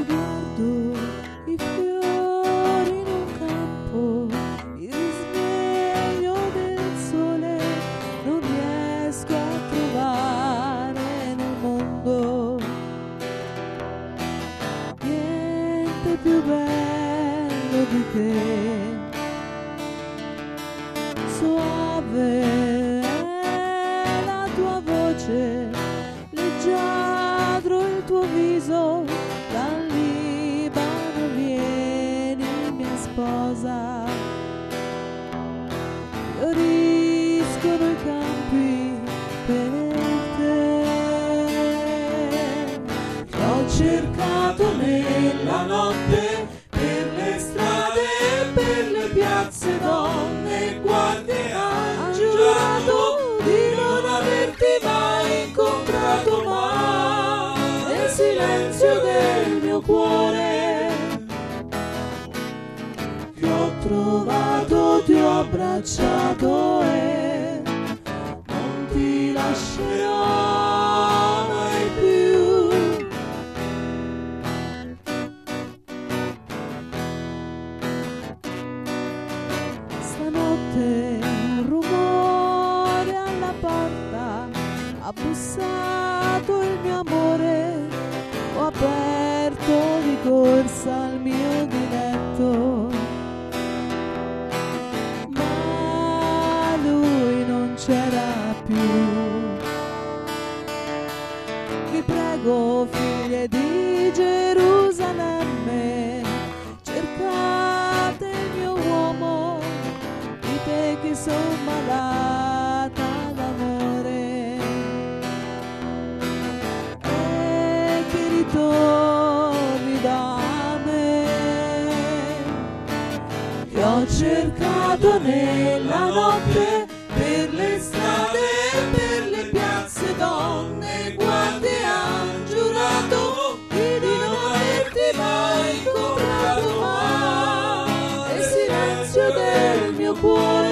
Guardo i fiori in un campo, il risveglio del sole non riesco a trovare nel mondo niente più bello di te. Soave è la tua voce, leggiadro il tuo viso, dal Libano vieni mia sposa. Fioriscono i campi per te. Ti ho cercato nella notte, per le strade e per le piazze, donne, guardie, han giurato di non averti mai incontrato, ma nel silenzio del mio cuore ti ho trovato, ti ho abbracciato e non ti lascerò mai più. Stanotte un rumore alla porta, ha bussato il mio amore, ho aperto di corsa il mio diletto, ma lui non c'era più. Vi prego, figlie di Gerusalemme, cercate il mio uomo, dite che son malata d'amore e che ritorni da me. Ti ho cercato nella notte, per le strade e per le piazze, donne, guardie, han giurato di non averti mai incontrato, ma nel silenzio del mio cuore